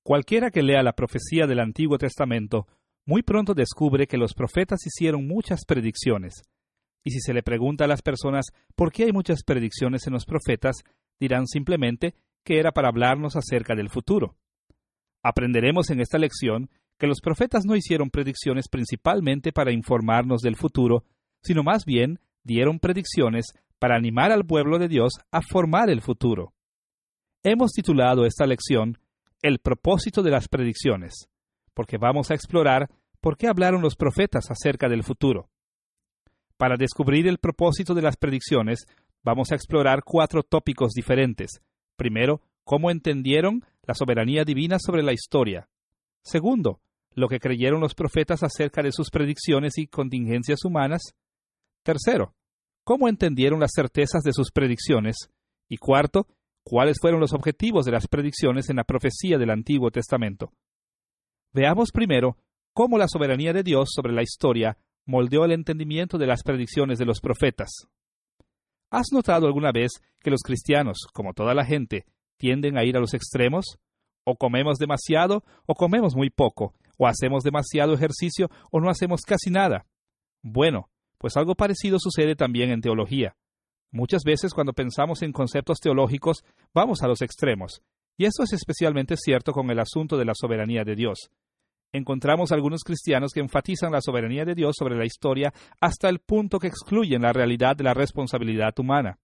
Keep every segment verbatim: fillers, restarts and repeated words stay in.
Cualquiera que lea la profecía del Antiguo Testamento, muy pronto descubre que los profetas hicieron muchas predicciones. Y si se le pregunta a las personas por qué hay muchas predicciones en los profetas, dirán simplemente que era para hablarnos acerca del futuro. Aprenderemos en esta lección que los profetas no hicieron predicciones principalmente para informarnos del futuro, sino más bien dieron predicciones para animar al pueblo de Dios a formar el futuro. Hemos titulado esta lección El propósito de las predicciones, porque vamos a explorar por qué hablaron los profetas acerca del futuro. Para descubrir el propósito de las predicciones, vamos a explorar cuatro tópicos diferentes. Primero, cómo entendieron la soberanía divina sobre la historia. Segundo, lo que creyeron los profetas acerca de sus predicciones y contingencias humanas. Tercero, cómo entendieron las certezas de sus predicciones. Y cuarto, cuáles fueron los objetivos de las predicciones en la profecía del Antiguo Testamento. Veamos primero cómo la soberanía de Dios sobre la historia moldeó el entendimiento de las predicciones de los profetas. ¿Has notado alguna vez que los cristianos, como toda la gente, tienden a ir a los extremos? O comemos demasiado o comemos muy poco, o hacemos demasiado ejercicio o no hacemos casi nada. Bueno, pues algo parecido sucede también en teología. Muchas veces cuando pensamos en conceptos teológicos, vamos a los extremos, y esto es especialmente cierto con el asunto de la soberanía de Dios. Encontramos algunos cristianos que enfatizan la soberanía de Dios sobre la historia hasta el punto que excluyen la realidad de la responsabilidad humana.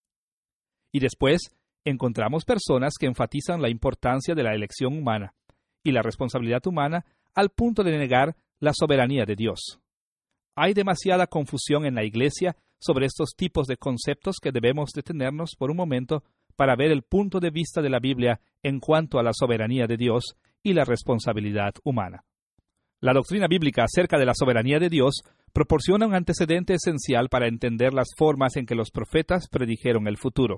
Y después, encontramos personas que enfatizan la importancia de la elección humana y la responsabilidad humana al punto de negar la soberanía de Dios. Hay demasiada confusión en la Iglesia sobre estos tipos de conceptos que debemos detenernos por un momento para ver el punto de vista de la Biblia en cuanto a la soberanía de Dios y la responsabilidad humana. La doctrina bíblica acerca de la soberanía de Dios proporciona un antecedente esencial para entender las formas en que los profetas predijeron el futuro.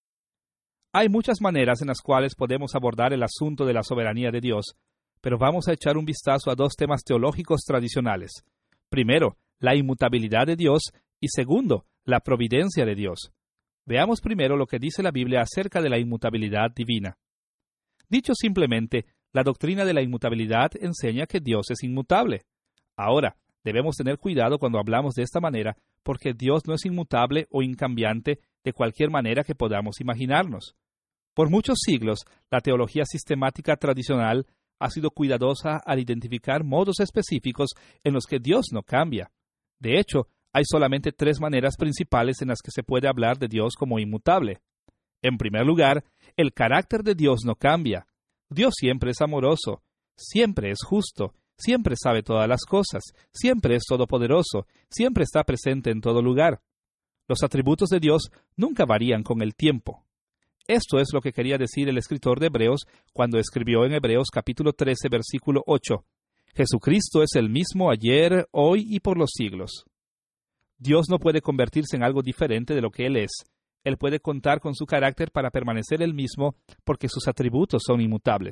Hay muchas maneras en las cuales podemos abordar el asunto de la soberanía de Dios, pero vamos a echar un vistazo a dos temas teológicos tradicionales. Primero, la inmutabilidad de Dios y segundo, la providencia de Dios. Veamos primero lo que dice la Biblia acerca de la inmutabilidad divina. Dicho simplemente, la doctrina de la inmutabilidad enseña que Dios es inmutable. Ahora, debemos tener cuidado cuando hablamos de esta manera, porque Dios no es inmutable o incambiante de cualquier manera que podamos imaginarnos. Por muchos siglos, la teología sistemática tradicional ha sido cuidadosa al identificar modos específicos en los que Dios no cambia. De hecho, hay solamente tres maneras principales en las que se puede hablar de Dios como inmutable. En primer lugar, el carácter de Dios no cambia. Dios siempre es amoroso, siempre es justo, siempre sabe todas las cosas, siempre es todopoderoso, siempre está presente en todo lugar. Los atributos de Dios nunca varían con el tiempo. Esto es lo que quería decir el escritor de Hebreos cuando escribió en Hebreos capítulo trece, versículo ocho. Jesucristo es el mismo ayer, hoy y por los siglos. Dios no puede convertirse en algo diferente de lo que Él es. Él puede contar con su carácter para permanecer el mismo porque sus atributos son inmutables.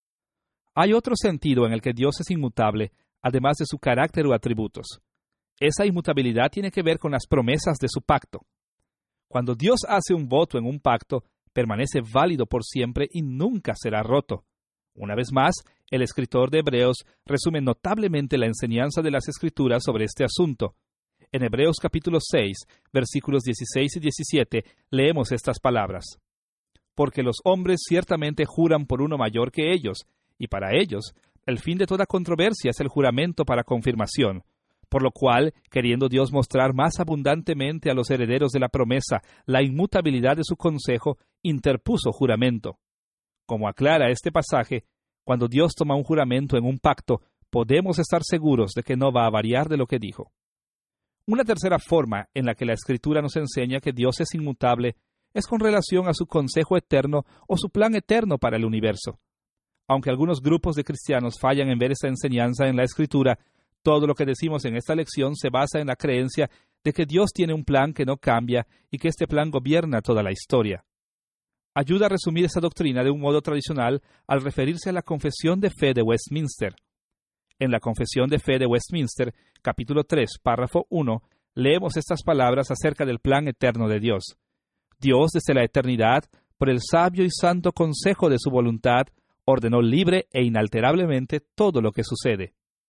Hay otro sentido en el que Dios es inmutable, además de su carácter o atributos. Esa inmutabilidad tiene que ver con las promesas de su pacto. Cuando Dios hace un voto en un pacto, permanece válido por siempre y nunca será roto. Una vez más, el escritor de Hebreos resume notablemente la enseñanza de las Escrituras sobre este asunto. En Hebreos capítulo seis, versículos dieciséis y diecisiete, leemos estas palabras. Porque los hombres ciertamente juran por uno mayor que ellos, y para ellos, el fin de toda controversia es el juramento para confirmación. Por lo cual, queriendo Dios mostrar más abundantemente a los herederos de la promesa la inmutabilidad de su consejo, interpuso juramento. Como aclara este pasaje, cuando Dios toma un juramento en un pacto, podemos estar seguros de que no va a variar de lo que dijo. Una tercera forma en la que la Escritura nos enseña que Dios es inmutable es con relación a su consejo eterno o su plan eterno para el universo. Aunque algunos grupos de cristianos fallan en ver esa enseñanza en la Escritura, todo lo que decimos en esta lección se basa en la creencia de que Dios tiene un plan que no cambia y que este plan gobierna toda la historia. Ayuda a resumir esa doctrina de un modo tradicional al referirse a la Confesión de Fe de Westminster. En la Confesión de Fe de Westminster, capítulo tres, párrafo uno, leemos estas palabras acerca del plan eterno de Dios. Dios, desde la eternidad, por el sabio y santo consejo de su voluntad, ordenó libre e inalterablemente todo lo que sucede.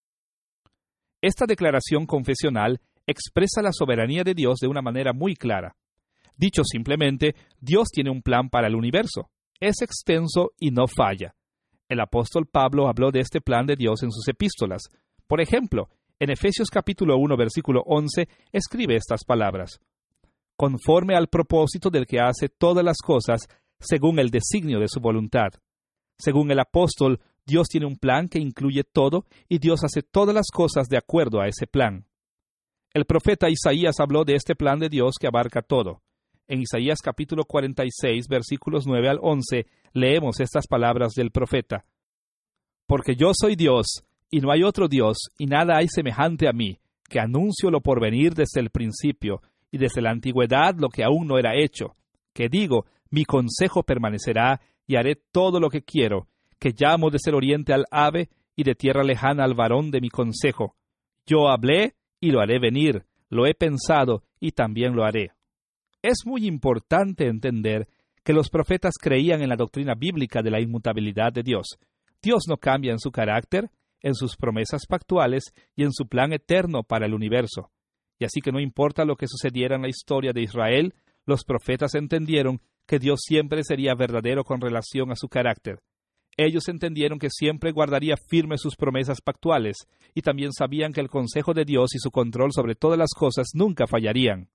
Esta declaración confesional expresa la soberanía de Dios de una manera muy clara. Dicho simplemente, Dios tiene un plan para el universo. Es extenso y no falla. El apóstol Pablo habló de este plan de Dios en sus epístolas. Por ejemplo, en Efesios capítulo uno, versículo once, escribe estas palabras: conforme al propósito del que hace todas las cosas según el designio de su voluntad. Según el apóstol, Dios tiene un plan que incluye todo y Dios hace todas las cosas de acuerdo a ese plan. El profeta Isaías habló de este plan de Dios que abarca todo. En Isaías capítulo cuarenta y seis, versículos nueve al once, leemos estas palabras del profeta: porque yo soy Dios, y no hay otro Dios, y nada hay semejante a mí, que anuncio lo porvenir desde el principio, y desde la antigüedad lo que aún no era hecho, que digo, mi consejo permanecerá, y haré todo lo que quiero, que llamo desde el oriente al ave, y de tierra lejana al varón de mi consejo. Yo hablé, y lo haré venir, lo he pensado, y también lo haré. Es muy importante entender que los profetas creían en la doctrina bíblica de la inmutabilidad de Dios. Dios no cambia en su carácter, en sus promesas pactuales y en su plan eterno para el universo. Y así que no importa lo que sucediera en la historia de Israel, los profetas entendieron que Dios siempre sería verdadero con relación a su carácter. Ellos entendieron que siempre guardaría firmes sus promesas pactuales, y también sabían que el consejo de Dios y su control sobre todas las cosas nunca fallarían.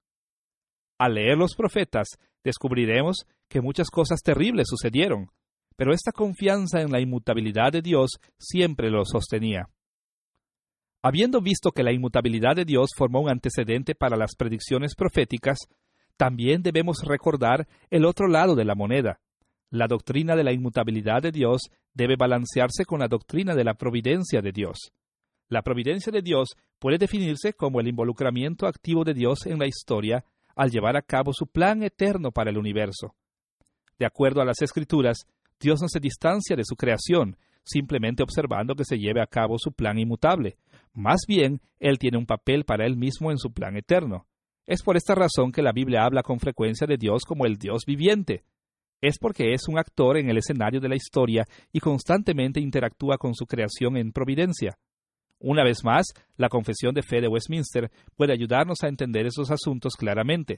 Al leer los profetas, descubriremos que muchas cosas terribles sucedieron, pero esta confianza en la inmutabilidad de Dios siempre lo sostenía. Habiendo visto que la inmutabilidad de Dios formó un antecedente para las predicciones proféticas, también debemos recordar el otro lado de la moneda. La doctrina de la inmutabilidad de Dios debe balancearse con la doctrina de la providencia de Dios. La providencia de Dios puede definirse como el involucramiento activo de Dios en la historia al llevar a cabo su plan eterno para el universo. De acuerdo a las Escrituras, Dios no se distancia de su creación, simplemente observando que se lleve a cabo su plan inmutable. Más bien, Él tiene un papel para Él mismo en su plan eterno. Es por esta razón que la Biblia habla con frecuencia de Dios como el Dios viviente. Es porque es un actor en el escenario de la historia y constantemente interactúa con su creación en providencia. Una vez más, la Confesión de Fe de Westminster puede ayudarnos a entender esos asuntos claramente.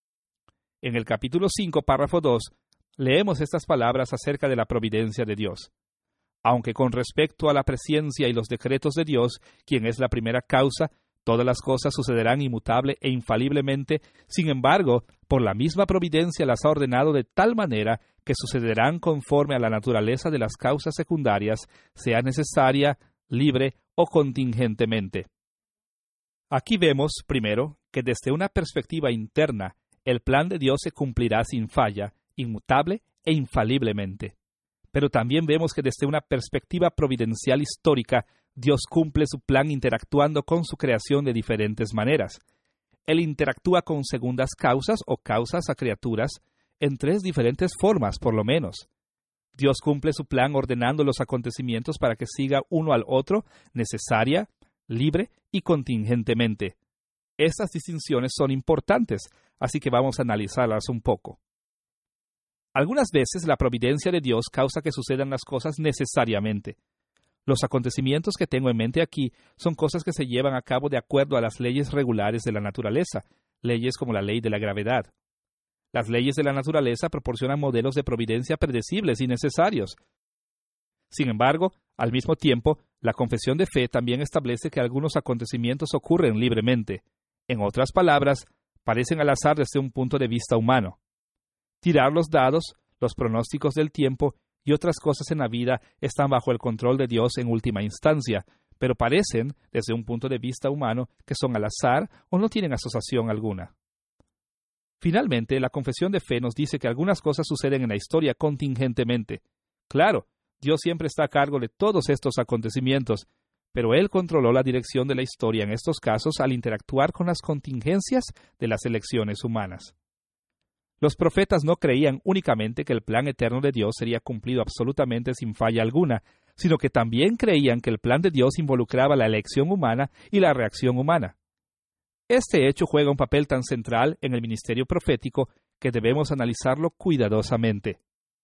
En el capítulo cinco, párrafo dos, leemos estas palabras acerca de la providencia de Dios. Aunque con respecto a la presciencia y los decretos de Dios, quien es la primera causa, todas las cosas sucederán inmutable e infaliblemente, sin embargo, por la misma providencia las ha ordenado de tal manera que sucederán conforme a la naturaleza de las causas secundarias, sea necesaria, libre o contingentemente. Aquí vemos, primero, que desde una perspectiva interna, el plan de Dios se cumplirá sin falla, inmutable e infaliblemente. Pero también vemos que desde una perspectiva providencial histórica, Dios cumple su plan interactuando con su creación de diferentes maneras. Él interactúa con segundas causas o causas a criaturas en tres diferentes formas, por lo menos. Dios cumple su plan ordenando los acontecimientos para que siga uno al otro, necesaria, libre y contingentemente. Estas distinciones son importantes, así que vamos a analizarlas un poco. Algunas veces la providencia de Dios causa que sucedan las cosas necesariamente. Los acontecimientos que tengo en mente aquí son cosas que se llevan a cabo de acuerdo a las leyes regulares de la naturaleza, leyes como la ley de la gravedad. Las leyes de la naturaleza proporcionan modelos de providencia predecibles y necesarios. Sin embargo, al mismo tiempo, la confesión de fe también establece que algunos acontecimientos ocurren libremente. En otras palabras, parecen al azar desde un punto de vista humano. Tirar los dados, los pronósticos del tiempo y otras cosas en la vida están bajo el control de Dios en última instancia, pero parecen, desde un punto de vista humano, que son al azar o no tienen asociación alguna. Finalmente, la confesión de fe nos dice que algunas cosas suceden en la historia contingentemente. Claro, Dios siempre está a cargo de todos estos acontecimientos, pero Él controló la dirección de la historia en estos casos al interactuar con las contingencias de las elecciones humanas. Los profetas no creían únicamente que el plan eterno de Dios sería cumplido absolutamente sin falla alguna, sino que también creían que el plan de Dios involucraba la elección humana y la reacción humana. Este hecho juega un papel tan central en el ministerio profético que debemos analizarlo cuidadosamente.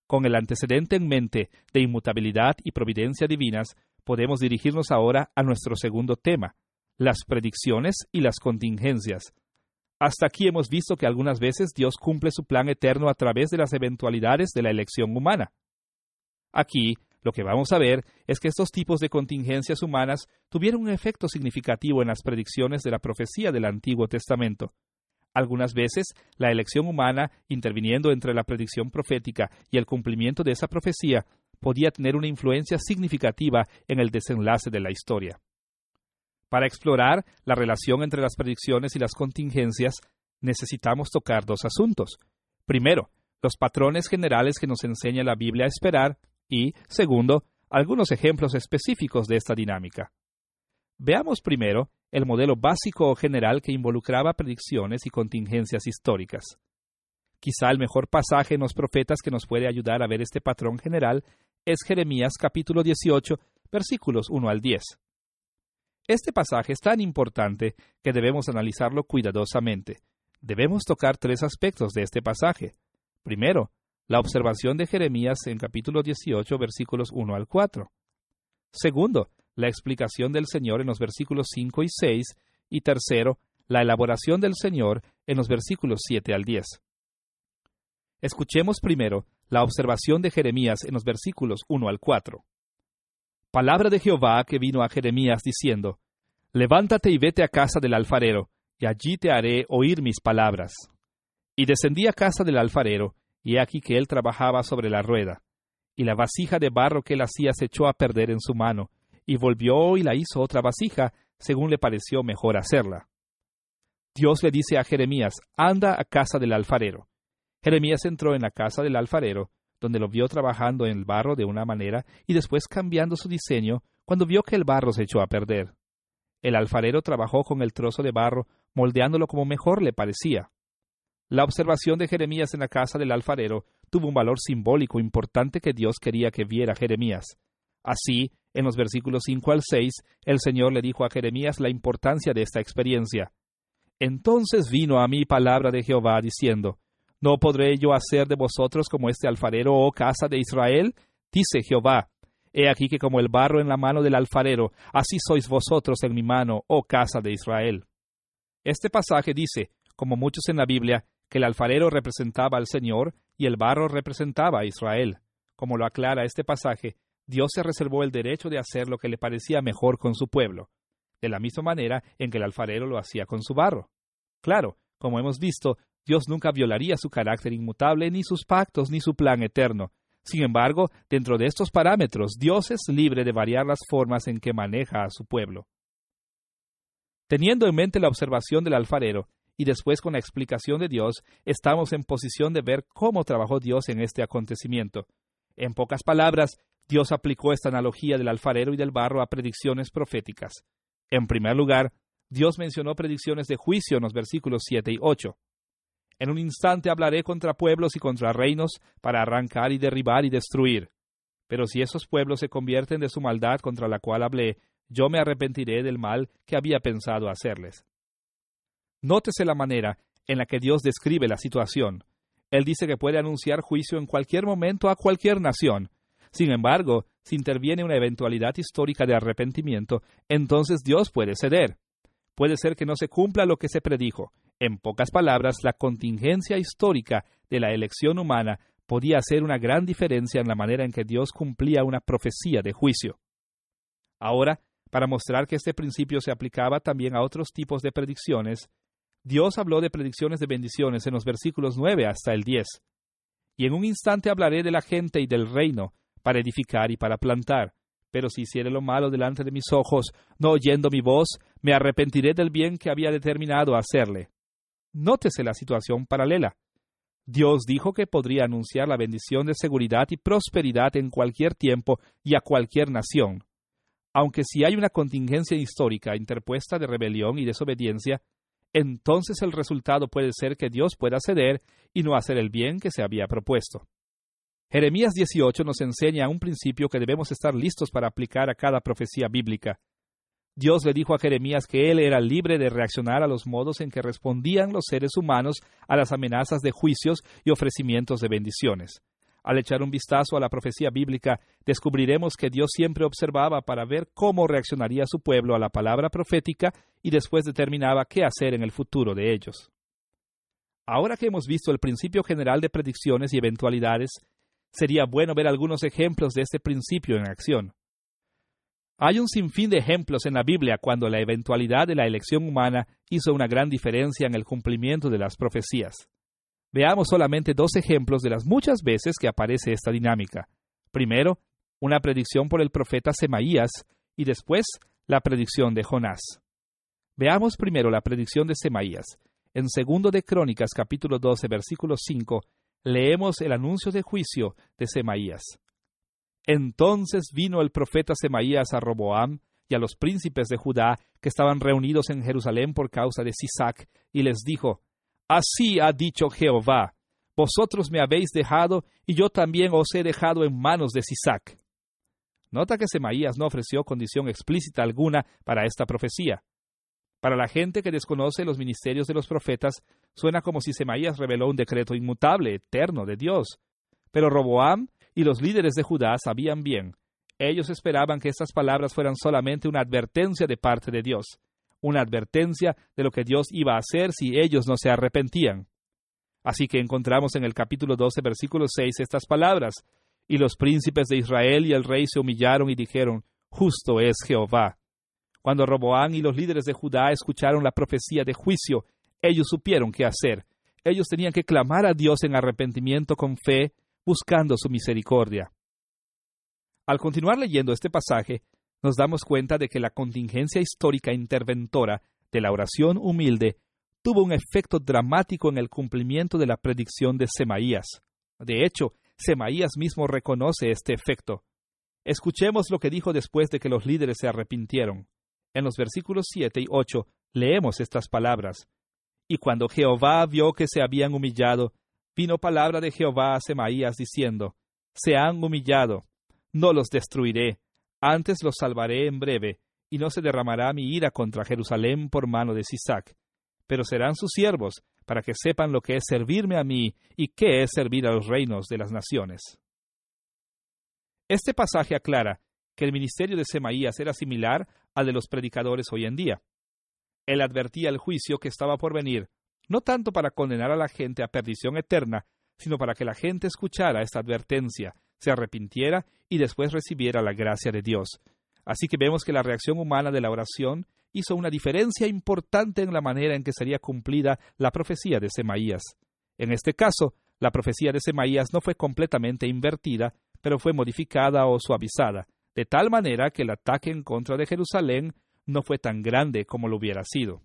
Con el antecedente en mente de inmutabilidad y providencia divinas, podemos dirigirnos ahora a nuestro segundo tema, las predicciones y las contingencias. Hasta aquí hemos visto que algunas veces Dios cumple su plan eterno a través de las eventualidades de la elección humana. Aquí, lo que vamos a ver es que estos tipos de contingencias humanas tuvieron un efecto significativo en las predicciones de la profecía del Antiguo Testamento. Algunas veces, la elección humana, interviniendo entre la predicción profética y el cumplimiento de esa profecía, podía tener una influencia significativa en el desenlace de la historia. Para explorar la relación entre las predicciones y las contingencias, necesitamos tocar dos asuntos. Primero, los patrones generales que nos enseña la Biblia a esperar y, segundo, algunos ejemplos específicos de esta dinámica. Veamos primero el modelo básico o general que involucraba predicciones y contingencias históricas. Quizá el mejor pasaje en los profetas que nos puede ayudar a ver este patrón general es Jeremías capítulo dieciocho, versículos uno al diez. Este pasaje es tan importante que debemos analizarlo cuidadosamente. Debemos tocar tres aspectos de este pasaje. Primero, la observación de Jeremías en capítulo dieciocho, versículos uno al cuatro. Segundo, la explicación del Señor en los versículos cinco y seis. Y tercero, la elaboración del Señor en los versículos siete al diez. Escuchemos primero la observación de Jeremías en los versículos uno al cuatro. Palabra de Jehová que vino a Jeremías diciendo: Levántate y vete a casa del alfarero, y allí te haré oír mis palabras. Y descendí a casa del alfarero, y he aquí que él trabajaba sobre la rueda. Y la vasija de barro que él hacía se echó a perder en su mano, y volvió y la hizo otra vasija, según le pareció mejor hacerla. Dios le dice a Jeremías: anda a casa del alfarero. Jeremías entró en la casa del alfarero, donde lo vio trabajando en el barro de una manera y después cambiando su diseño cuando vio que el barro se echó a perder. El alfarero trabajó con el trozo de barro, moldeándolo como mejor le parecía. La observación de Jeremías en la casa del alfarero tuvo un valor simbólico importante que Dios quería que viera Jeremías. Así, en los versículos cinco al seis, el Señor le dijo a Jeremías la importancia de esta experiencia. Entonces vino a mí palabra de Jehová diciendo: ¿No podré yo hacer de vosotros como este alfarero, oh casa de Israel? Dice Jehová: He aquí que como el barro en la mano del alfarero, así sois vosotros en mi mano, oh casa de Israel. Este pasaje dice, como muchos en la Biblia, que el alfarero representaba al Señor y el barro representaba a Israel. Como lo aclara este pasaje, Dios se reservó el derecho de hacer lo que le parecía mejor con su pueblo, de la misma manera en que el alfarero lo hacía con su barro. Claro, como hemos visto, Dios nunca violaría su carácter inmutable, ni sus pactos, ni su plan eterno. Sin embargo, dentro de estos parámetros, Dios es libre de variar las formas en que maneja a su pueblo. Teniendo en mente la observación del alfarero, y después con la explicación de Dios, estamos en posición de ver cómo trabajó Dios en este acontecimiento. En pocas palabras, Dios aplicó esta analogía del alfarero y del barro a predicciones proféticas. En primer lugar, Dios mencionó predicciones de juicio en los versículos siete y ocho. En un instante hablaré contra pueblos y contra reinos para arrancar y derribar y destruir. Pero si esos pueblos se convierten de su maldad contra la cual hablé, yo me arrepentiré del mal que había pensado hacerles. Nótese la manera en la que Dios describe la situación. Él dice que puede anunciar juicio en cualquier momento a cualquier nación. Sin embargo, si interviene una eventualidad histórica de arrepentimiento, entonces Dios puede ceder. Puede ser que no se cumpla lo que se predijo. En pocas palabras, la contingencia histórica de la elección humana podía hacer una gran diferencia en la manera en que Dios cumplía una profecía de juicio. Ahora, para mostrar que este principio se aplicaba también a otros tipos de predicciones, Dios habló de predicciones de bendiciones en los versículos nueve hasta el diez. Y en un instante hablaré de la gente y del reino, para edificar y para plantar. Pero si hiciere lo malo delante de mis ojos, no oyendo mi voz, me arrepentiré del bien que había determinado hacerle. Nótese la situación paralela. Dios dijo que podría anunciar la bendición de seguridad y prosperidad en cualquier tiempo y a cualquier nación. Aunque si hay una contingencia histórica interpuesta de rebelión y desobediencia, entonces el resultado puede ser que Dios pueda ceder y no hacer el bien que se había propuesto. Jeremías dieciocho nos enseña un principio que debemos estar listos para aplicar a cada profecía bíblica. Dios le dijo a Jeremías que él era libre de reaccionar a los modos en que respondían los seres humanos a las amenazas de juicios y ofrecimientos de bendiciones. Al echar un vistazo a la profecía bíblica, descubriremos que Dios siempre observaba para ver cómo reaccionaría su pueblo a la palabra profética y después determinaba qué hacer en el futuro de ellos. Ahora que hemos visto el principio general de predicciones y eventualidades, sería bueno ver algunos ejemplos de este principio en acción. Hay un sinfín de ejemplos en la Biblia cuando la eventualidad de la elección humana hizo una gran diferencia en el cumplimiento de las profecías. Veamos solamente dos ejemplos de las muchas veces que aparece esta dinámica. Primero, una predicción por el profeta Semaías y después la predicción de Jonás. Veamos primero la predicción de Semaías. En segundo de Crónicas, capítulo doce, versículo cinco, leemos el anuncio de juicio de Semaías. Entonces vino el profeta Semaías a Roboam y a los príncipes de Judá que estaban reunidos en Jerusalén por causa de Sisac, y les dijo: Así ha dicho Jehová, vosotros me habéis dejado, y yo también os he dejado en manos de Sisac. Nota que Semaías no ofreció condición explícita alguna para esta profecía. Para la gente que desconoce los ministerios de los profetas, suena como si Semaías reveló un decreto inmutable, eterno de Dios. Pero Roboam y los líderes de Judá sabían bien. Ellos esperaban que estas palabras fueran solamente una advertencia de parte de Dios, una advertencia de lo que Dios iba a hacer si ellos no se arrepentían. Así que encontramos en el capítulo doce, versículo seis, estas palabras: Y los príncipes de Israel y el rey se humillaron y dijeron: Justo es Jehová. Cuando Roboam y los líderes de Judá escucharon la profecía de juicio, ellos supieron qué hacer. Ellos tenían que clamar a Dios en arrepentimiento con fe, buscando su misericordia. Al continuar leyendo este pasaje, nos damos cuenta de que la contingencia histórica interventora de la oración humilde tuvo un efecto dramático en el cumplimiento de la predicción de Semaías. De hecho, Semaías mismo reconoce este efecto. Escuchemos lo que dijo después de que los líderes se arrepintieron. En los versículos siete y ocho leemos estas palabras: Y cuando Jehová vio que se habían humillado, vino palabra de Jehová a Semaías diciendo: Se han humillado, no los destruiré, antes los salvaré en breve, y no se derramará mi ira contra Jerusalén por mano de Sisac. Pero serán sus siervos, para que sepan lo que es servirme a mí y qué es servir a los reinos de las naciones. Este pasaje aclara que el ministerio de Semaías era similar al de los predicadores hoy en día. Él advertía el juicio que estaba por venir, no tanto para condenar a la gente a perdición eterna, sino para que la gente escuchara esta advertencia, se arrepintiera y después recibiera la gracia de Dios. Así que vemos que la reacción humana de la oración hizo una diferencia importante en la manera en que sería cumplida la profecía de Semaías. En este caso, la profecía de Semaías no fue completamente invertida, pero fue modificada o suavizada, de tal manera que el ataque en contra de Jerusalén no fue tan grande como lo hubiera sido.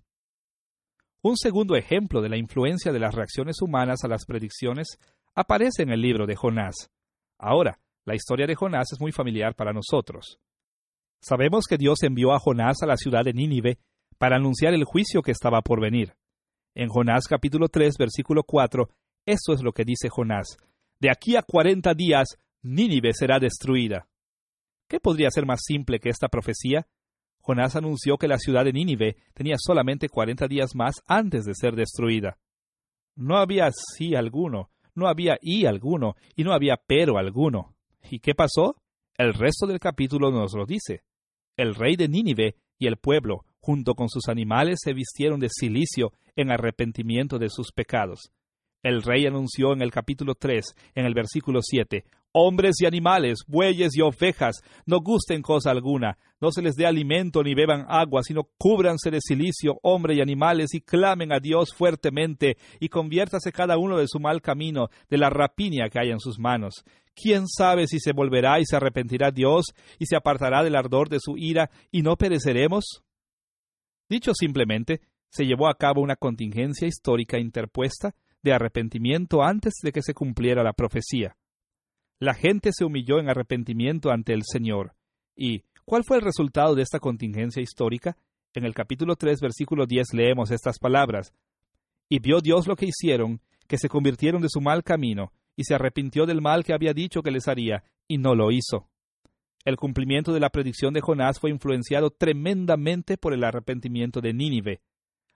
Un segundo ejemplo de la influencia de las reacciones humanas a las predicciones aparece en el libro de Jonás. Ahora, la historia de Jonás es muy familiar para nosotros. Sabemos que Dios envió a Jonás a la ciudad de Nínive para anunciar el juicio que estaba por venir. En Jonás capítulo tres, versículo cuatro, esto es lo que dice Jonás: De aquí a cuarenta días, Nínive será destruida. ¿Qué podría ser más simple que esta profecía? Jonás anunció que la ciudad de Nínive tenía solamente cuarenta días más antes de ser destruida. No había sí alguno, no había y alguno, y no había pero alguno. ¿Y qué pasó? El resto del capítulo nos lo dice. El rey de Nínive y el pueblo, junto con sus animales, se vistieron de cilicio en arrepentimiento de sus pecados. El rey anunció en el capítulo tres, en el versículo siete, Hombres y animales, bueyes y ovejas, no gusten cosa alguna, no se les dé alimento ni beban agua, sino cúbranse de cilicio, hombre y animales, y clamen a Dios fuertemente, y conviértase cada uno de su mal camino, de la rapiña que hay en sus manos. ¿Quién sabe si se volverá y se arrepentirá Dios, y se apartará del ardor de su ira, y no pereceremos? Dicho simplemente, se llevó a cabo una contingencia histórica interpuesta de arrepentimiento antes de que se cumpliera la profecía. La gente se humilló en arrepentimiento ante el Señor. ¿Y cuál fue el resultado de esta contingencia histórica? En el capítulo tres, versículo diez, leemos estas palabras: Y vio Dios lo que hicieron, que se convirtieron de su mal camino, y se arrepintió del mal que había dicho que les haría, y no lo hizo. El cumplimiento de la predicción de Jonás fue influenciado tremendamente por el arrepentimiento de Nínive.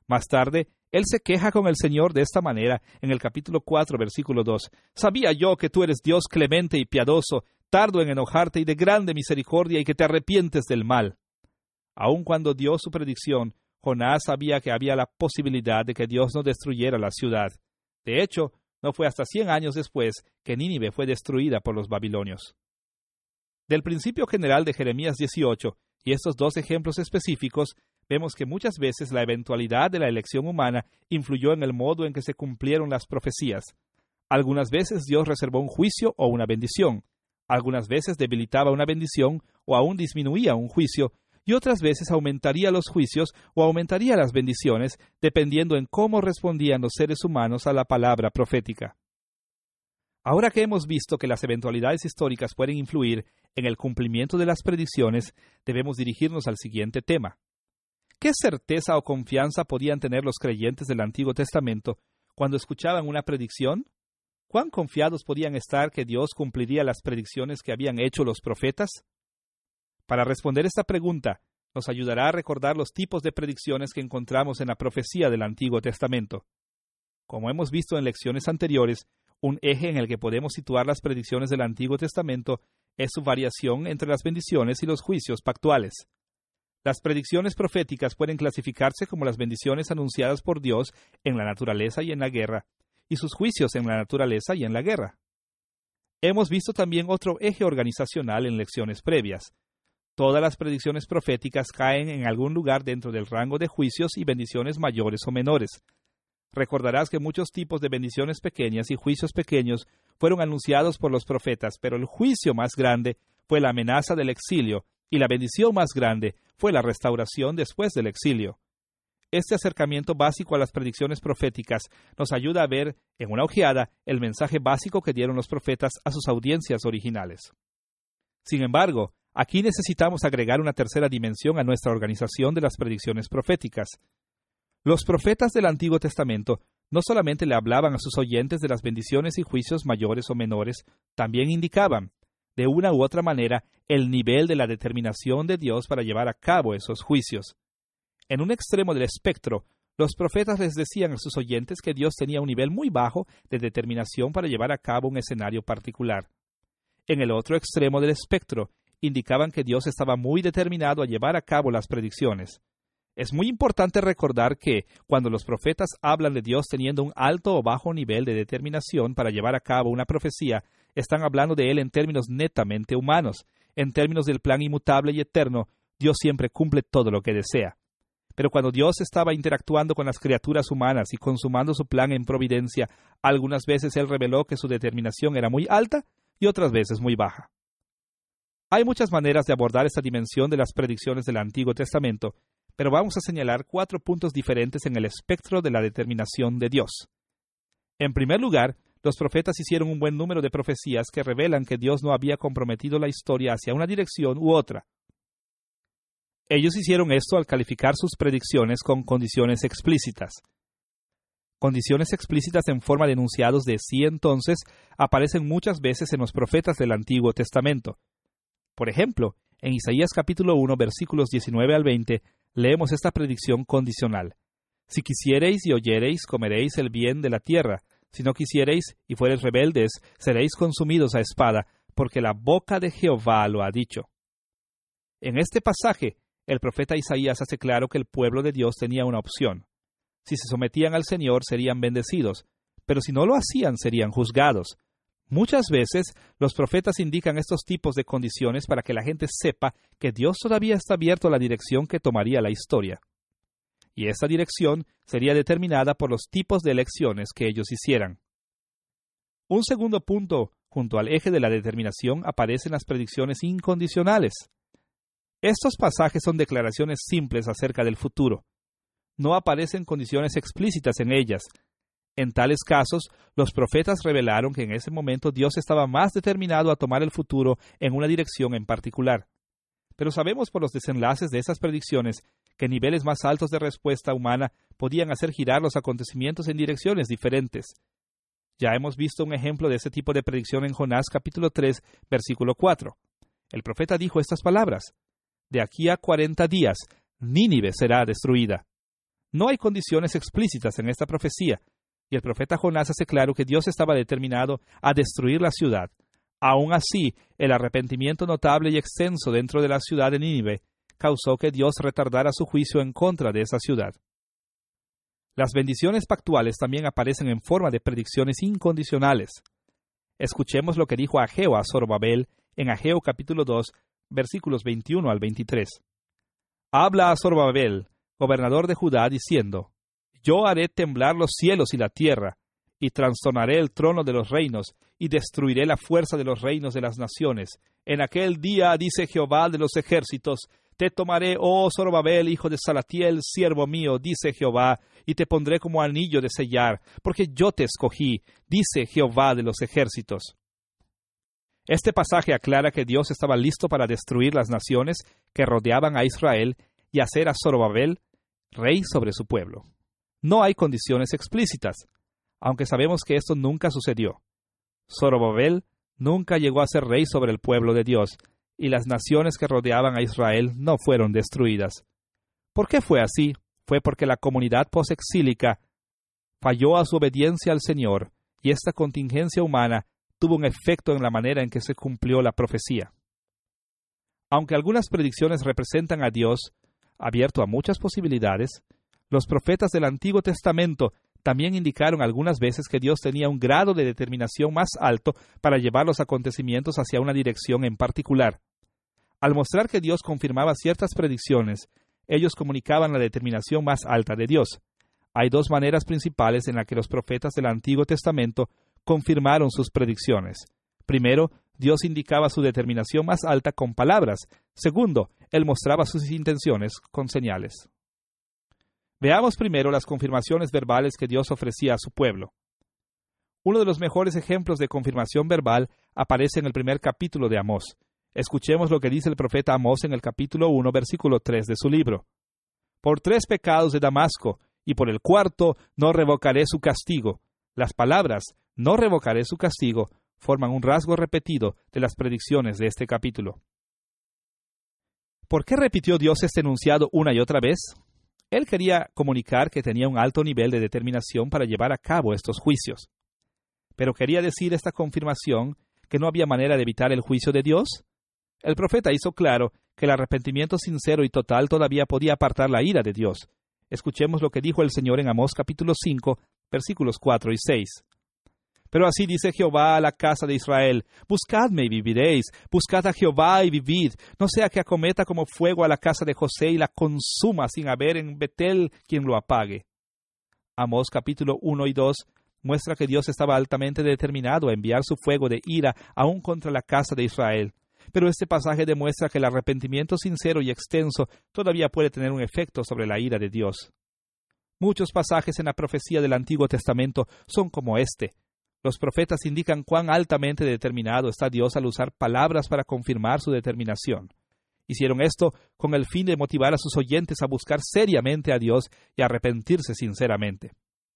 Más tarde, él se queja con el Señor de esta manera en el capítulo cuatro, versículo dos. «Sabía yo que tú eres Dios clemente y piadoso, tardo en enojarte y de grande misericordia, y que te arrepientes del mal». Aun cuando dio su predicción, Jonás sabía que había la posibilidad de que Dios no destruyera la ciudad. De hecho, no fue hasta cien años después que Nínive fue destruida por los babilonios. Del principio general de Jeremías dieciocho y estos dos ejemplos específicos, vemos que muchas veces la eventualidad de la elección humana influyó en el modo en que se cumplieron las profecías. Algunas veces Dios reservó un juicio o una bendición. Algunas veces debilitaba una bendición o aún disminuía un juicio, y otras veces aumentaría los juicios o aumentaría las bendiciones, dependiendo en cómo respondían los seres humanos a la palabra profética. Ahora que hemos visto que las eventualidades históricas pueden influir en el cumplimiento de las predicciones, debemos dirigirnos al siguiente tema. ¿Qué certeza o confianza podían tener los creyentes del Antiguo Testamento cuando escuchaban una predicción? ¿Cuán confiados podían estar que Dios cumpliría las predicciones que habían hecho los profetas? Para responder esta pregunta, nos ayudará a recordar los tipos de predicciones que encontramos en la profecía del Antiguo Testamento. Como hemos visto en lecciones anteriores, un eje en el que podemos situar las predicciones del Antiguo Testamento es su variación entre las bendiciones y los juicios pactuales. Las predicciones proféticas pueden clasificarse como las bendiciones anunciadas por Dios en la naturaleza y en la guerra, y sus juicios en la naturaleza y en la guerra. Hemos visto también otro eje organizacional en lecciones previas. Todas las predicciones proféticas caen en algún lugar dentro del rango de juicios y bendiciones mayores o menores. Recordarás que muchos tipos de bendiciones pequeñas y juicios pequeños fueron anunciados por los profetas, pero el juicio más grande fue la amenaza del exilio, y la bendición más grande fue la restauración después del exilio. Este acercamiento básico a las predicciones proféticas nos ayuda a ver, en una ojeada, el mensaje básico que dieron los profetas a sus audiencias originales. Sin embargo, aquí necesitamos agregar una tercera dimensión a nuestra organización de las predicciones proféticas. Los profetas del Antiguo Testamento no solamente le hablaban a sus oyentes de las bendiciones y juicios mayores o menores, también indicaban, de una u otra manera, el nivel de la determinación de Dios para llevar a cabo esos juicios. En un extremo del espectro, los profetas les decían a sus oyentes que Dios tenía un nivel muy bajo de determinación para llevar a cabo un escenario particular. En el otro extremo del espectro, indicaban que Dios estaba muy determinado a llevar a cabo las predicciones. Es muy importante recordar que, cuando los profetas hablan de Dios teniendo un alto o bajo nivel de determinación para llevar a cabo una profecía, están hablando de Él en términos netamente humanos. En términos del plan inmutable y eterno, Dios siempre cumple todo lo que desea. Pero cuando Dios estaba interactuando con las criaturas humanas y consumando su plan en providencia, algunas veces Él reveló que su determinación era muy alta y otras veces muy baja. Hay muchas maneras de abordar esta dimensión de las predicciones del Antiguo Testamento, pero vamos a señalar cuatro puntos diferentes en el espectro de la determinación de Dios. En primer lugar, los profetas hicieron un buen número de profecías que revelan que Dios no había comprometido la historia hacia una dirección u otra. Ellos hicieron esto al calificar sus predicciones con condiciones explícitas. Condiciones explícitas en forma de enunciados de sí entonces aparecen muchas veces en los profetas del Antiguo Testamento. Por ejemplo, en Isaías capítulo uno, versículos diecinueve al veinte, leemos esta predicción condicional. Si quisiereis y oyereis, comeréis el bien de la tierra. Si no quisiereis y fuereis rebeldes, seréis consumidos a espada, porque la boca de Jehová lo ha dicho. En este pasaje, el profeta Isaías hace claro que el pueblo de Dios tenía una opción. Si se sometían al Señor, serían bendecidos, pero si no lo hacían, serían juzgados. Muchas veces, los profetas indican estos tipos de condiciones para que la gente sepa que Dios todavía está abierto a la dirección que tomaría la historia. Y esta dirección sería determinada por los tipos de elecciones que ellos hicieran. Un segundo punto, junto al eje de la determinación, aparecen las predicciones incondicionales. Estos pasajes son declaraciones simples acerca del futuro. No aparecen condiciones explícitas en ellas. En tales casos, los profetas revelaron que en ese momento Dios estaba más determinado a tomar el futuro en una dirección en particular. Pero sabemos por los desenlaces de esas predicciones que niveles más altos de respuesta humana podían hacer girar los acontecimientos en direcciones diferentes. Ya hemos visto un ejemplo de ese tipo de predicción en Jonás capítulo tres, versículo cuatro. El profeta dijo estas palabras: «De aquí a cuarenta días, Nínive será destruida». No hay condiciones explícitas en esta profecía, y el profeta Jonás hace claro que Dios estaba determinado a destruir la ciudad. Aún así, el arrepentimiento notable y extenso dentro de la ciudad de Nínive causó que Dios retardara su juicio en contra de esa ciudad. Las bendiciones pactuales también aparecen en forma de predicciones incondicionales. Escuchemos lo que dijo Ageo a Zorobabel en Ageo capítulo dos, versículos veintiuno al veintitrés. Habla a Zorobabel, gobernador de Judá, diciendo: Yo haré temblar los cielos y la tierra, y trastornaré el trono de los reinos, y destruiré la fuerza de los reinos de las naciones. En aquel día, dice Jehová de los ejércitos, te tomaré, oh Zorobabel, hijo de Salatiel, siervo mío, dice Jehová, y te pondré como anillo de sellar, porque yo te escogí, dice Jehová de los ejércitos. Este pasaje aclara que Dios estaba listo para destruir las naciones que rodeaban a Israel y hacer a Zorobabel rey sobre su pueblo. No hay condiciones explícitas, aunque sabemos que esto nunca sucedió. Zorobabel nunca llegó a ser rey sobre el pueblo de Dios, y las naciones que rodeaban a Israel no fueron destruidas. ¿Por qué fue así? Fue porque la comunidad posexílica falló a su obediencia al Señor, y esta contingencia humana tuvo un efecto en la manera en que se cumplió la profecía. Aunque algunas predicciones representan a Dios, abierto a muchas posibilidades, los profetas del Antiguo Testamento también indicaron algunas veces que Dios tenía un grado de determinación más alto para llevar los acontecimientos hacia una dirección en particular. Al mostrar que Dios confirmaba ciertas predicciones, ellos comunicaban la determinación más alta de Dios. Hay dos maneras principales en las que los profetas del Antiguo Testamento confirmaron sus predicciones. Primero, Dios indicaba su determinación más alta con palabras. Segundo, Él mostraba sus intenciones con señales. Veamos primero las confirmaciones verbales que Dios ofrecía a su pueblo. Uno de los mejores ejemplos de confirmación verbal aparece en el primer capítulo de Amós. Escuchemos lo que dice el profeta Amós en el capítulo uno, versículo tres de su libro. Por tres pecados de Damasco, y por el cuarto no revocaré su castigo. Las palabras no revocaré su castigo forman un rasgo repetido de las predicciones de este capítulo. ¿Por qué repitió Dios este enunciado una y otra vez? Él quería comunicar que tenía un alto nivel de determinación para llevar a cabo estos juicios. ¿Pero quería decir esta confirmación que no había manera de evitar el juicio de Dios? El profeta hizo claro que el arrepentimiento sincero y total todavía podía apartar la ira de Dios. Escuchemos lo que dijo el Señor en Amós capítulo cinco, versículos cuatro y seis. Pero así dice Jehová a la casa de Israel: Buscadme y viviréis, buscad a Jehová y vivid, no sea que acometa como fuego a la casa de José y la consuma sin haber en Betel quien lo apague. Amós capítulo uno y dos muestra que Dios estaba altamente determinado a enviar su fuego de ira aún contra la casa de Israel. Pero este pasaje demuestra que el arrepentimiento sincero y extenso todavía puede tener un efecto sobre la ira de Dios. Muchos pasajes en la profecía del Antiguo Testamento son como este. Los profetas indican cuán altamente determinado está Dios al usar palabras para confirmar su determinación. Hicieron esto con el fin de motivar a sus oyentes a buscar seriamente a Dios y a arrepentirse sinceramente.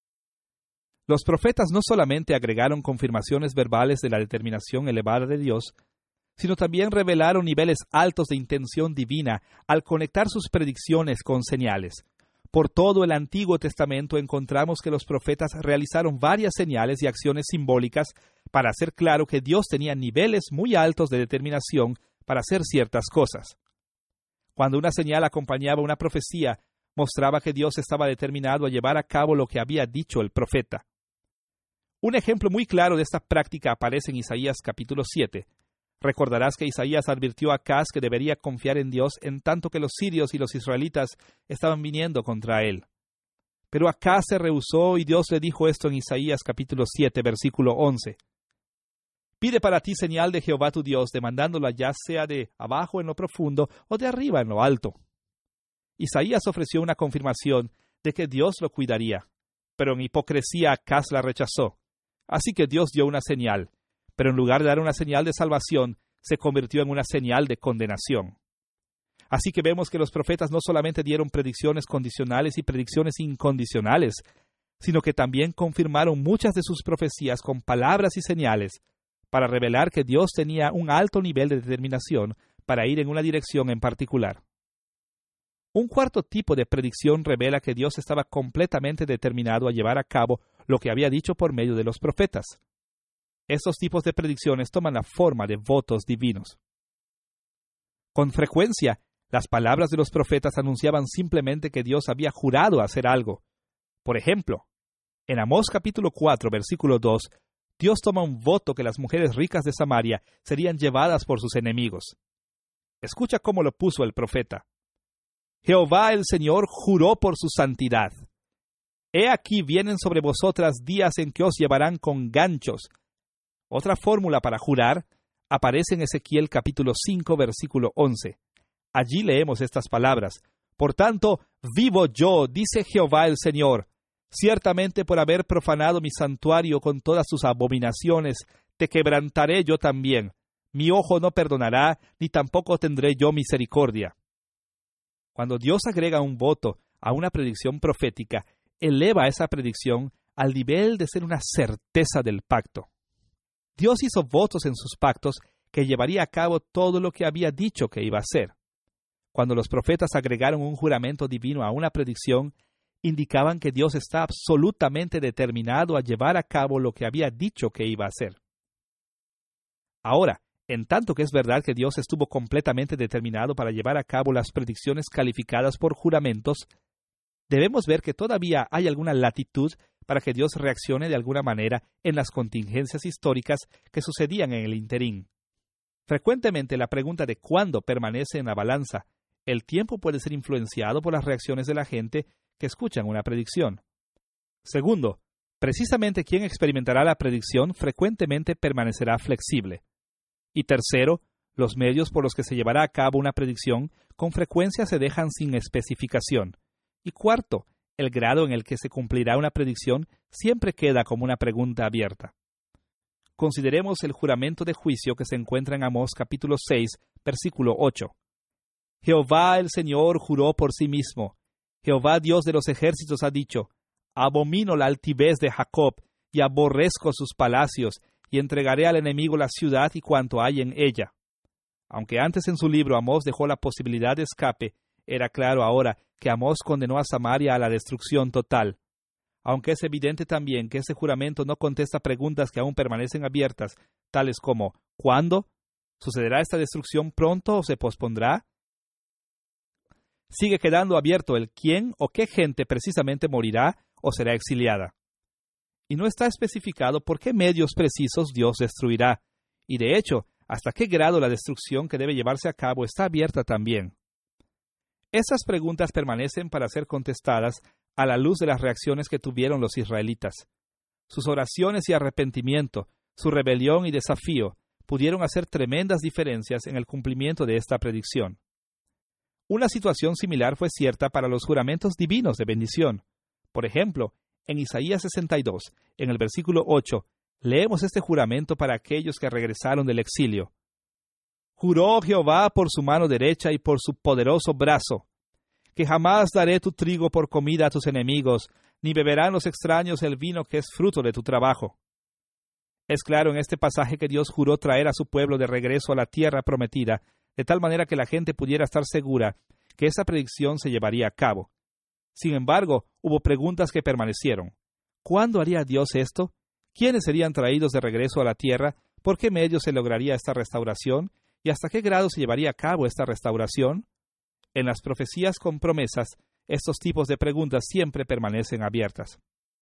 Los profetas no solamente agregaron confirmaciones verbales de la determinación elevada de Dios, sino también revelaron niveles altos de intención divina al conectar sus predicciones con señales. Por todo el Antiguo Testamento encontramos que los profetas realizaron varias señales y acciones simbólicas para hacer claro que Dios tenía niveles muy altos de determinación para hacer ciertas cosas. Cuando una señal acompañaba una profecía, mostraba que Dios estaba determinado a llevar a cabo lo que había dicho el profeta. Un ejemplo muy claro de esta práctica aparece en Isaías capítulo siete. Recordarás que Isaías advirtió a Acaz que debería confiar en Dios en tanto que los sirios y los israelitas estaban viniendo contra él. Pero Acaz se rehusó y Dios le dijo esto en Isaías capítulo siete, versículo once. Pide para ti señal de Jehová tu Dios, demandándola ya sea de abajo en lo profundo o de arriba en lo alto. Isaías ofreció una confirmación de que Dios lo cuidaría, pero en hipocresía Acaz la rechazó. Así que Dios dio una señal, pero en lugar de dar una señal de salvación, se convirtió en una señal de condenación. Así que vemos que los profetas no solamente dieron predicciones condicionales y predicciones incondicionales, sino que también confirmaron muchas de sus profecías con palabras y señales para revelar que Dios tenía un alto nivel de determinación para ir en una dirección en particular. Un cuarto tipo de predicción revela que Dios estaba completamente determinado a llevar a cabo lo que había dicho por medio de los profetas. Estos tipos de predicciones toman la forma de votos divinos. Con frecuencia, las palabras de los profetas anunciaban simplemente que Dios había jurado hacer algo. Por ejemplo, en Amós capítulo cuatro, versículo dos, Dios toma un voto que las mujeres ricas de Samaria serían llevadas por sus enemigos. Escucha cómo lo puso el profeta. Jehová el Señor juró por su santidad. He aquí vienen sobre vosotras días en que os llevarán con ganchos. Otra fórmula para jurar aparece en Ezequiel capítulo cinco, versículo once. Allí leemos estas palabras. Por tanto, vivo yo, dice Jehová el Señor. Ciertamente por haber profanado mi santuario con todas sus abominaciones, te quebrantaré yo también. Mi ojo no perdonará, ni tampoco tendré yo misericordia. Cuando Dios agrega un voto a una predicción profética, eleva esa predicción al nivel de ser una certeza del pacto. Dios hizo votos en sus pactos que llevaría a cabo todo lo que había dicho que iba a hacer. Cuando los profetas agregaron un juramento divino a una predicción, indicaban que Dios está absolutamente determinado a llevar a cabo lo que había dicho que iba a hacer. Ahora, en tanto que es verdad que Dios estuvo completamente determinado para llevar a cabo las predicciones calificadas por juramentos, debemos ver que todavía hay alguna latitud para que Dios reaccione de alguna manera en las contingencias históricas que sucedían en el interín. Frecuentemente la pregunta de cuándo permanece en la balanza. El tiempo puede ser influenciado por las reacciones de la gente que escuchan una predicción. Segundo, precisamente quien experimentará la predicción frecuentemente permanecerá flexible. Y tercero, los medios por los que se llevará a cabo una predicción con frecuencia se dejan sin especificación. Y cuarto, el grado en el que se cumplirá una predicción siempre queda como una pregunta abierta. Consideremos el juramento de juicio que se encuentra en Amós capítulo seis, versículo ocho. Jehová el Señor juró por sí mismo. Jehová Dios de los ejércitos ha dicho, abomino la altivez de Jacob, y aborrezco sus palacios, y entregaré al enemigo la ciudad y cuanto hay en ella. Aunque antes en su libro Amós dejó la posibilidad de escape, era claro ahora que Amós condenó a Samaria a la destrucción total. Aunque es evidente también que ese juramento no contesta preguntas que aún permanecen abiertas, tales como ¿cuándo? ¿Sucederá esta destrucción pronto o se pospondrá? Sigue quedando abierto el quién o qué gente precisamente morirá o será exiliada. Y no está especificado por qué medios precisos Dios destruirá, y de hecho, hasta qué grado la destrucción que debe llevarse a cabo está abierta también. Estas preguntas permanecen para ser contestadas a la luz de las reacciones que tuvieron los israelitas. Sus oraciones y arrepentimiento, su rebelión y desafío, pudieron hacer tremendas diferencias en el cumplimiento de esta predicción. Una situación similar fue cierta para los juramentos divinos de bendición. Por ejemplo, en Isaías sesenta y dos, en el versículo ocho, leemos este juramento para aquellos que regresaron del exilio. Juró Jehová por su mano derecha y por su poderoso brazo, que jamás daré tu trigo por comida a tus enemigos, ni beberán los extraños el vino que es fruto de tu trabajo. Es claro en este pasaje que Dios juró traer a su pueblo de regreso a la tierra prometida, de tal manera que la gente pudiera estar segura que esa predicción se llevaría a cabo. Sin embargo, hubo preguntas que permanecieron. ¿Cuándo haría Dios esto? ¿Quiénes serían traídos de regreso a la tierra? ¿Por qué medios se lograría esta restauración? ¿Y hasta qué grado se llevaría a cabo esta restauración? En las profecías con promesas, estos tipos de preguntas siempre permanecen abiertas.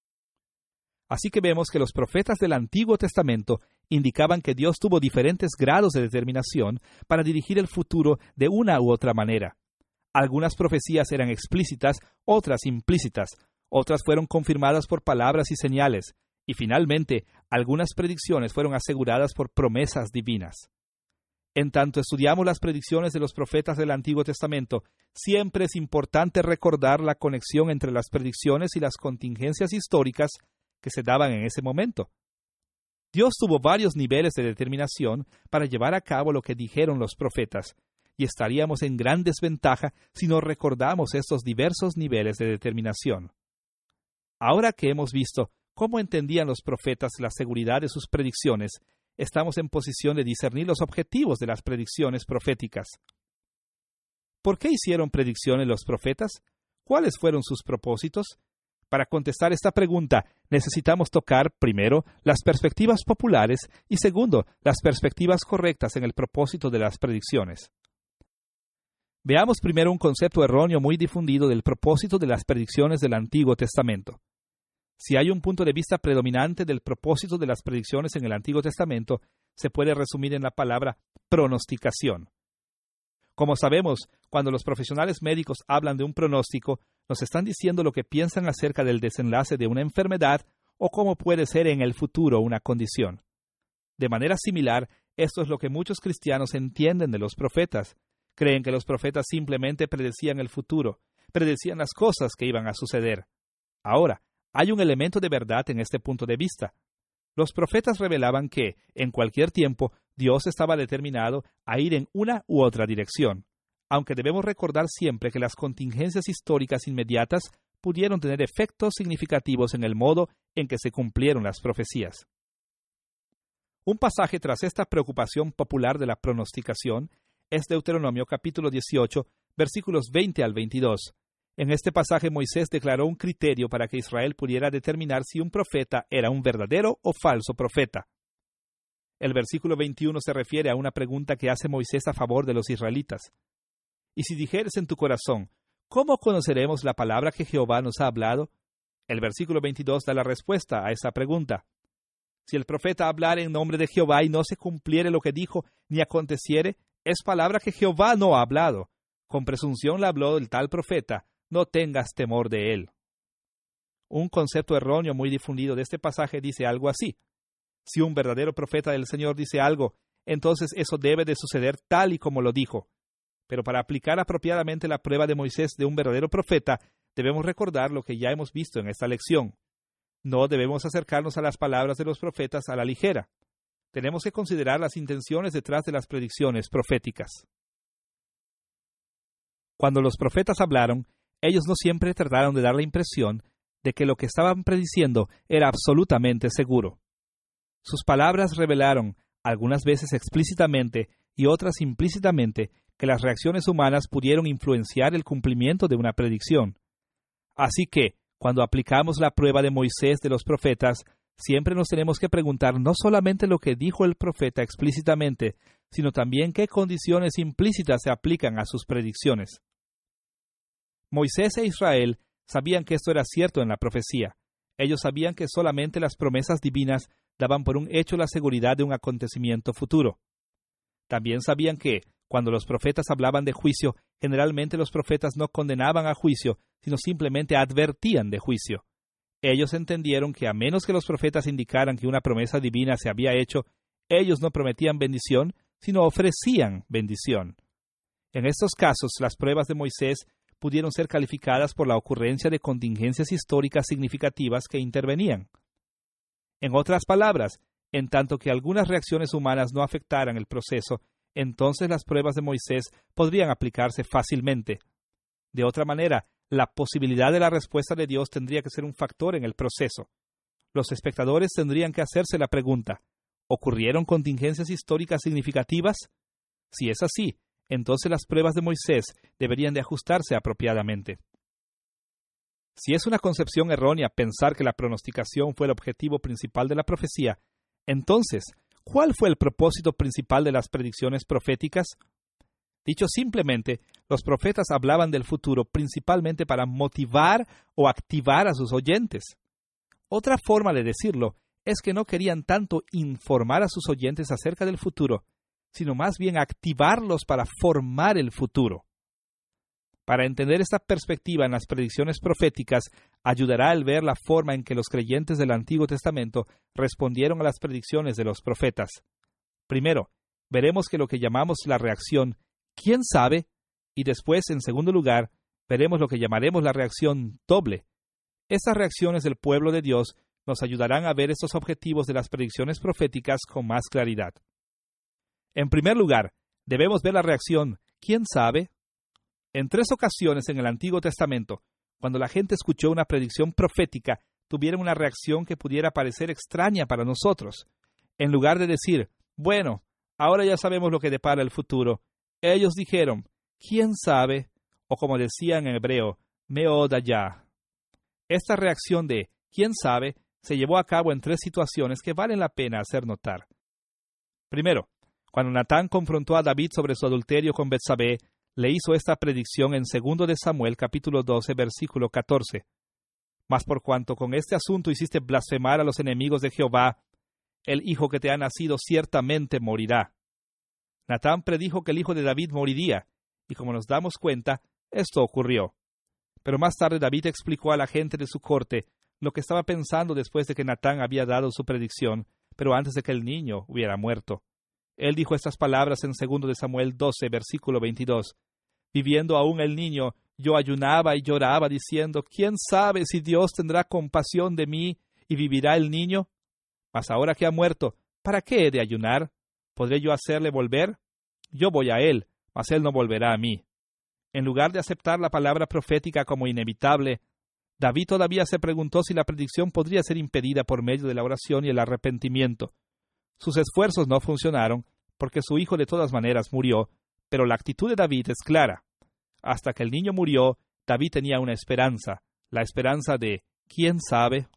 Así que vemos que los profetas del Antiguo Testamento indicaban que Dios tuvo diferentes grados de determinación para dirigir el futuro de una u otra manera. Algunas profecías eran explícitas, otras implícitas, otras fueron confirmadas por palabras y señales, y finalmente, algunas predicciones fueron aseguradas por promesas divinas. En tanto estudiamos las predicciones de los profetas del Antiguo Testamento, siempre es importante recordar la conexión entre las predicciones y las contingencias históricas que se daban en ese momento. Dios tuvo varios niveles de determinación para llevar a cabo lo que dijeron los profetas, y estaríamos en gran desventaja si no recordamos estos diversos niveles de determinación. Ahora que hemos visto cómo entendían los profetas la seguridad de sus predicciones, estamos en posición de discernir los objetivos de las predicciones proféticas. ¿Por qué hicieron predicciones los profetas? ¿Cuáles fueron sus propósitos? Para contestar esta pregunta, necesitamos tocar, primero, las perspectivas populares y, segundo, las perspectivas correctas en el propósito de las predicciones. Veamos primero un concepto erróneo muy difundido del propósito de las predicciones del Antiguo Testamento. Si hay un punto de vista predominante del propósito de las predicciones en el Antiguo Testamento, se puede resumir en la palabra pronosticación. Como sabemos, cuando los profesionales médicos hablan de un pronóstico, nos están diciendo lo que piensan acerca del desenlace de una enfermedad o cómo puede ser en el futuro una condición. De manera similar, esto es lo que muchos cristianos entienden de los profetas. Creen que los profetas simplemente predecían el futuro, predecían las cosas que iban a suceder. Ahora, hay un elemento de verdad en este punto de vista. Los profetas revelaban que, en cualquier tiempo, Dios estaba determinado a ir en una u otra dirección, aunque debemos recordar siempre que las contingencias históricas inmediatas pudieron tener efectos significativos en el modo en que se cumplieron las profecías. Un pasaje tras esta preocupación popular de la pronosticación es Deuteronomio capítulo dieciocho, versículos veinte al veintidós. En este pasaje Moisés declaró un criterio para que Israel pudiera determinar si un profeta era un verdadero o falso profeta. El versículo veintiuno se refiere a una pregunta que hace Moisés a favor de los israelitas. Y si dijeres en tu corazón, ¿cómo conoceremos la palabra que Jehová nos ha hablado? El versículo veintidós da la respuesta a esa pregunta. Si el profeta hablara en nombre de Jehová y no se cumpliere lo que dijo, ni aconteciere, es palabra que Jehová no ha hablado. Con presunción la habló el tal profeta, no tengas temor de él. Un concepto erróneo muy difundido de este pasaje dice algo así. Si un verdadero profeta del Señor dice algo, entonces eso debe de suceder tal y como lo dijo. Pero para aplicar apropiadamente la prueba de Moisés de un verdadero profeta, debemos recordar lo que ya hemos visto en esta lección. No debemos acercarnos a las palabras de los profetas a la ligera. Tenemos que considerar las intenciones detrás de las predicciones proféticas. Cuando los profetas hablaron, ellos no siempre trataron de dar la impresión de que lo que estaban prediciendo era absolutamente seguro. Sus palabras revelaron, algunas veces explícitamente y otras implícitamente, que las reacciones humanas pudieron influenciar el cumplimiento de una predicción. Así que, cuando aplicamos la prueba de Moisés de los profetas, siempre nos tenemos que preguntar no solamente lo que dijo el profeta explícitamente, sino también qué condiciones implícitas se aplican a sus predicciones. Moisés e Israel sabían que esto era cierto en la profecía. Ellos sabían que solamente las promesas divinas daban por un hecho la seguridad de un acontecimiento futuro. También sabían que, cuando los profetas hablaban de juicio, generalmente los profetas no condenaban a juicio, sino simplemente advertían de juicio. Ellos entendieron que a menos que los profetas indicaran que una promesa divina se había hecho, ellos no prometían bendición, sino ofrecían bendición. En estos casos, las pruebas de Moisés pudieron ser calificadas por la ocurrencia de contingencias históricas significativas que intervenían. En otras palabras, en tanto que algunas reacciones humanas no afectaran el proceso, entonces las pruebas de Moisés podrían aplicarse fácilmente. De otra manera, la posibilidad de la respuesta de Dios tendría que ser un factor en el proceso. Los espectadores tendrían que hacerse la pregunta, ¿ocurrieron contingencias históricas significativas? Si es así, entonces las pruebas de Moisés deberían de ajustarse apropiadamente. Si es una concepción errónea pensar que la pronosticación fue el objetivo principal de la profecía, entonces, ¿cuál fue el propósito principal de las predicciones proféticas? Dicho simplemente, los profetas hablaban del futuro principalmente para motivar o activar a sus oyentes. Otra forma de decirlo es que no querían tanto informar a sus oyentes acerca del futuro, sino más bien activarlos para formar el futuro. Para entender esta perspectiva en las predicciones proféticas, ayudará el ver la forma en que los creyentes del Antiguo Testamento respondieron a las predicciones de los profetas. Primero, veremos que lo que llamamos la reacción ¿quién sabe? Y después, en segundo lugar, veremos lo que llamaremos la reacción doble. Estas reacciones del pueblo de Dios nos ayudarán a ver estos objetivos de las predicciones proféticas con más claridad. En primer lugar, debemos ver la reacción ¿quién sabe? En tres ocasiones en el Antiguo Testamento, cuando la gente escuchó una predicción profética, tuvieron una reacción que pudiera parecer extraña para nosotros. En lugar de decir, bueno, ahora ya sabemos lo que depara el futuro, ellos dijeron, ¿quién sabe? O como decía en hebreo, meodaya. Esta reacción de ¿quién sabe? Se llevó a cabo en tres situaciones que valen la pena hacer notar. Primero, cuando Natán confrontó a David sobre su adulterio con Betsabé, le hizo esta predicción en segundo de Samuel, capítulo doce, versículo catorce. Mas por cuanto con este asunto hiciste blasfemar a los enemigos de Jehová, el hijo que te ha nacido ciertamente morirá. Natán predijo que el hijo de David moriría, y como nos damos cuenta, esto ocurrió. Pero más tarde David explicó a la gente de su corte lo que estaba pensando después de que Natán había dado su predicción, pero antes de que el niño hubiera muerto. Él dijo estas palabras en segundo de Samuel doce, versículo veintidós. Viviendo aún el niño, yo ayunaba y lloraba, diciendo, ¿quién sabe si Dios tendrá compasión de mí y vivirá el niño? Mas ahora que ha muerto, ¿para qué he de ayunar? ¿Podré yo hacerle volver? Yo voy a él, mas él no volverá a mí. En lugar de aceptar la palabra profética como inevitable, David todavía se preguntó si la predicción podría ser impedida por medio de la oración y el arrepentimiento. Sus esfuerzos no funcionaron, porque su hijo de todas maneras murió, pero la actitud de David es clara. Hasta que el niño murió, David tenía una esperanza, la esperanza de ¿quién sabe?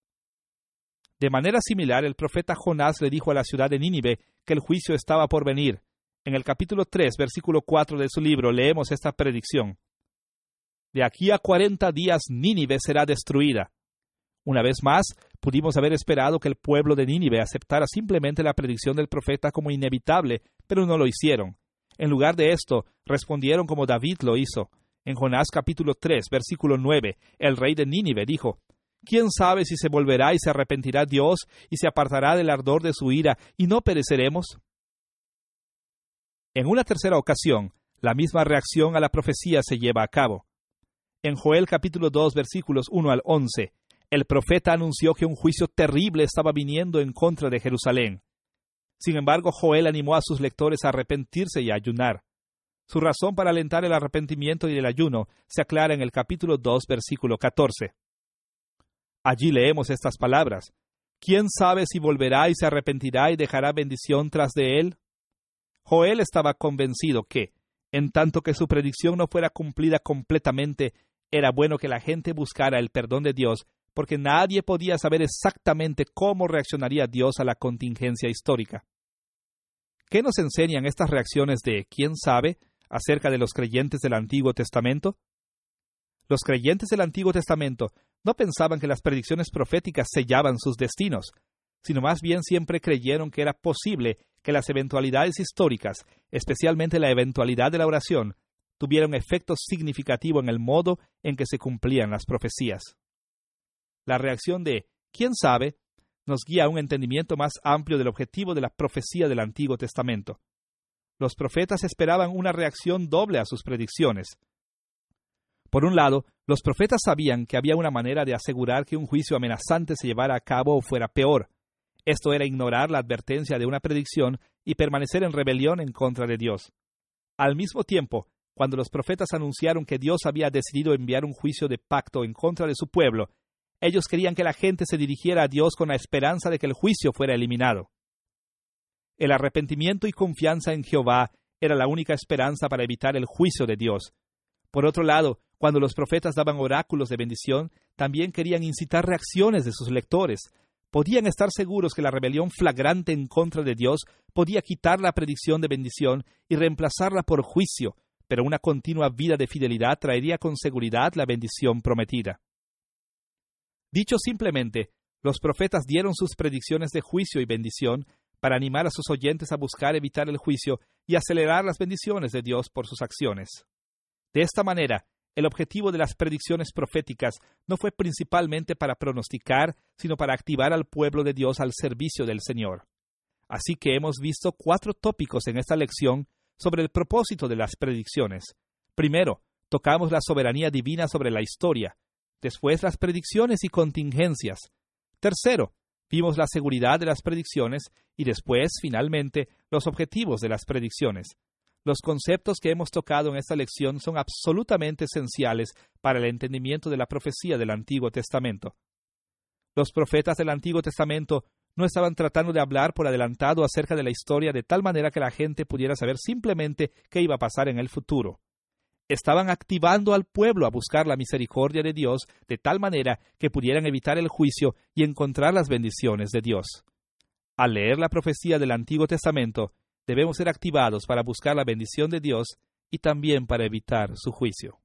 De manera similar, el profeta Jonás le dijo a la ciudad de Nínive que el juicio estaba por venir. En el capítulo tres, versículo cuatro de su libro, leemos esta predicción. De aquí a cuarenta días Nínive será destruida. Una vez más, pudimos haber esperado que el pueblo de Nínive aceptara simplemente la predicción del profeta como inevitable, pero no lo hicieron. En lugar de esto, respondieron como David lo hizo. En Jonás capítulo tres, versículo nueve, el rey de Nínive dijo, ¿quién sabe si se volverá y se arrepentirá Dios y se apartará del ardor de su ira y no pereceremos? En una tercera ocasión, la misma reacción a la profecía se lleva a cabo. En Joel capítulo dos, versículos uno al once, el profeta anunció que un juicio terrible estaba viniendo en contra de Jerusalén. Sin embargo, Joel animó a sus lectores a arrepentirse y a ayunar. Su razón para alentar el arrepentimiento y el ayuno se aclara en el capítulo dos, versículo catorce. Allí leemos estas palabras. ¿Quién sabe si volverá y se arrepentirá y dejará bendición tras de él? Joel estaba convencido que, en tanto que su predicción no fuera cumplida completamente, era bueno que la gente buscara el perdón de Dios, porque nadie podía saber exactamente cómo reaccionaría Dios a la contingencia histórica. ¿Qué nos enseñan estas reacciones de quién sabe acerca de los creyentes del Antiguo Testamento? Los creyentes del Antiguo Testamento no pensaban que las predicciones proféticas sellaban sus destinos, sino más bien siempre creyeron que era posible que las eventualidades históricas, especialmente la eventualidad de la oración, tuvieran un efecto significativo en el modo en que se cumplían las profecías. La reacción de ¿quién sabe? Nos guía a un entendimiento más amplio del objetivo de la profecía del Antiguo Testamento. Los profetas esperaban una reacción doble a sus predicciones. Por un lado, los profetas sabían que había una manera de asegurar que un juicio amenazante se llevara a cabo o fuera peor. Esto era ignorar la advertencia de una predicción y permanecer en rebelión en contra de Dios. Al mismo tiempo, cuando los profetas anunciaron que Dios había decidido enviar un juicio de pacto en contra de su pueblo, ellos querían que la gente se dirigiera a Dios con la esperanza de que el juicio fuera eliminado. El arrepentimiento y confianza en Jehová era la única esperanza para evitar el juicio de Dios. Por otro lado, cuando los profetas daban oráculos de bendición, también querían incitar reacciones de sus lectores. Podían estar seguros que la rebelión flagrante en contra de Dios podía quitar la predicción de bendición y reemplazarla por juicio, pero una continua vida de fidelidad traería con seguridad la bendición prometida. Dicho simplemente, los profetas dieron sus predicciones de juicio y bendición para animar a sus oyentes a buscar evitar el juicio y acelerar las bendiciones de Dios por sus acciones. De esta manera, el objetivo de las predicciones proféticas no fue principalmente para pronosticar, sino para activar al pueblo de Dios al servicio del Señor. Así que hemos visto cuatro tópicos en esta lección sobre el propósito de las predicciones. Primero, tocamos la soberanía divina sobre la historia. Después, las predicciones y contingencias. Tercero, vimos la seguridad de las predicciones y después, finalmente, los objetivos de las predicciones. Los conceptos que hemos tocado en esta lección son absolutamente esenciales para el entendimiento de la profecía del Antiguo Testamento. Los profetas del Antiguo Testamento no estaban tratando de hablar por adelantado acerca de la historia de tal manera que la gente pudiera saber simplemente qué iba a pasar en el futuro. estaban activando al pueblo a buscar la misericordia de Dios de tal manera que pudieran evitar el juicio y encontrar las bendiciones de Dios. Al leer la profecía del Antiguo Testamento, debemos ser activados para buscar la bendición de Dios y también para evitar su juicio.